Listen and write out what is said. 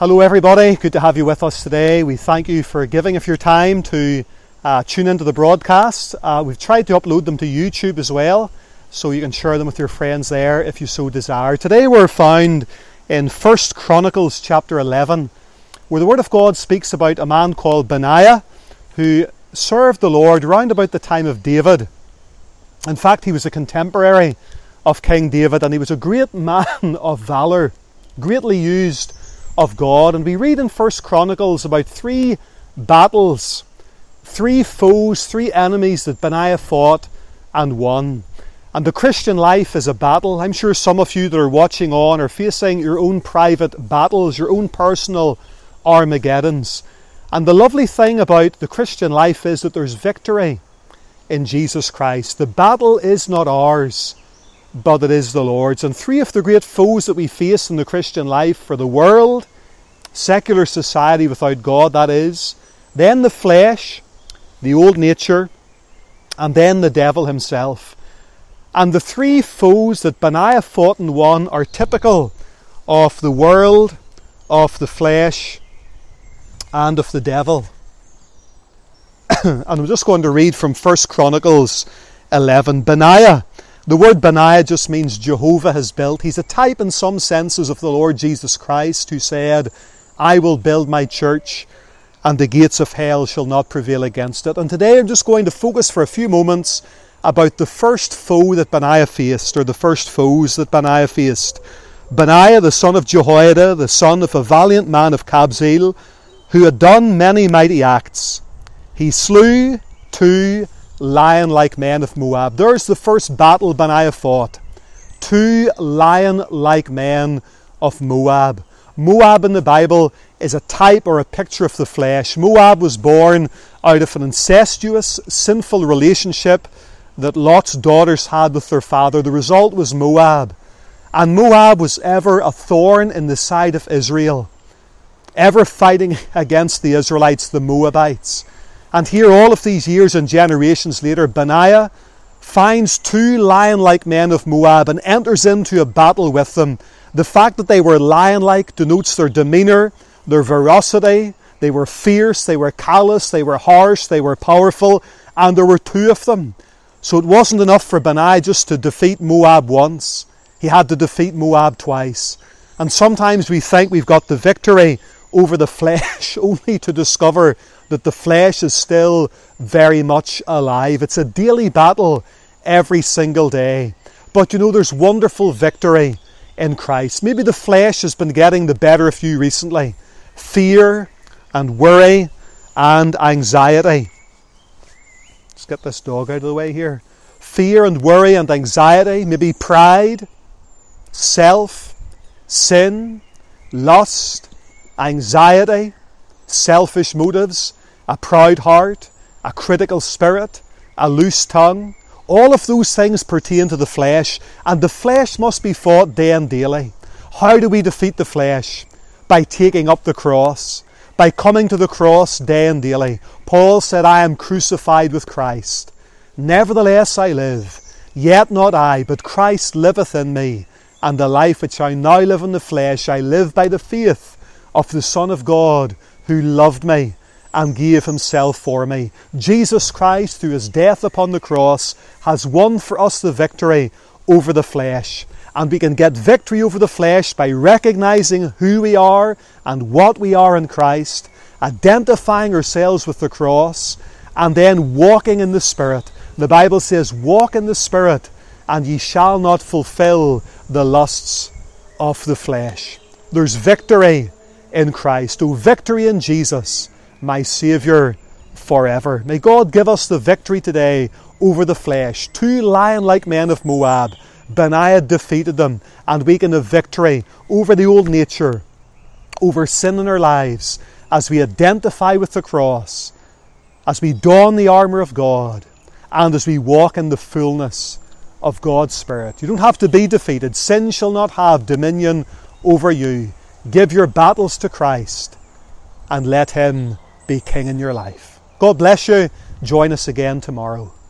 Hello everybody, good to have you with us today. We thank you for giving of your time to tune into the broadcast. We've tried to upload them to YouTube as well, so you can share them with your friends there if you so desire. Today we're found in 1 Chronicles chapter 11, where the Word of God speaks about a man called Benaiah, who served the Lord round about the time of David. In fact, he was a contemporary of King David, and he was a great man of valour, greatly used of God. And we read in 1 Chronicles about 3 battles, 3 foes, 3 enemies that Benaiah fought and won. And the Christian life is a battle. I'm sure some of you that are watching on are facing your own private battles, your own personal Armageddons. And the lovely thing about the Christian life is that there's victory in Jesus Christ. The battle is not ours, but it is the Lord's. And 3 of the great foes that we face in the Christian life are the world, secular society without God, that is, then the flesh, the old nature, and then the devil himself. And the 3 foes that Benaiah fought and won are typical of the world, of the flesh, and of the devil. And I'm just going to read from 1 Chronicles 11. Benaiah. The word Benaiah just means Jehovah has built. He's a type in some senses of the Lord Jesus Christ, who said, I will build my church and the gates of hell shall not prevail against it. And today I'm just going to focus for a few moments about the first foe that Benaiah faced, or the first foes that Benaiah faced. Benaiah, the son of Jehoiada, the son of a valiant man of Kabzeel, who had done many mighty acts. He slew 2 lion-like men of Moab. There's the first battle Benaiah fought. 2 lion-like men of Moab. Moab in the Bible is a type or a picture of the flesh. Moab was born out of an incestuous, sinful relationship that Lot's daughters had with their father. The result was Moab. And Moab was ever a thorn in the side of Israel, ever fighting against the Israelites, the Moabites. And here, all of these years and generations later, Benaiah finds 2 lion-like men of Moab and enters into a battle with them. The fact that they were lion-like denotes their demeanour, their ferocity. They were fierce, they were callous, they were harsh, they were powerful, and there were 2 of them. So it wasn't enough for Benaiah just to defeat Moab once. He had to defeat Moab twice. And sometimes we think we've got the victory over the flesh, only to discover that the flesh is still very much alive. It's a daily battle every single day. But you know, there's wonderful victory in Christ. Maybe the flesh has been getting the better of you recently. Fear and worry and anxiety. Let's get this dog out of the way here. Fear and worry and anxiety. Maybe pride, self, sin, lust, anxiety, selfish motives, a proud heart, a critical spirit, a loose tongue. All of those things pertain to the flesh, and the flesh must be fought day and daily. How do we defeat the flesh? By taking up the cross, by coming to the cross day and daily. Paul said, I am crucified with Christ. Nevertheless I live, yet not I, but Christ liveth in me. And the life which I now live in the flesh, I live by the faith of the Son of God, who loved me and gave himself for me. Jesus Christ, through his death upon the cross, has won for us the victory over the flesh. And we can get victory over the flesh by recognizing who we are and what we are in Christ, identifying ourselves with the cross, and then walking in the Spirit. The Bible says, walk in the Spirit, and ye shall not fulfill the lusts of the flesh. There's victory in Christ. Oh, victory in Jesus, my Saviour forever. May God give us the victory today over the flesh. 2 lion-like men of Moab. Benaiah defeated them, and we can have victory over the old nature, over sin in our lives, as we identify with the cross, as we don the armour of God, and as we walk in the fullness of God's Spirit. You don't have to be defeated. Sin shall not have dominion over you. Give your battles to Christ and let him be King in your life. God bless you. Join us again tomorrow.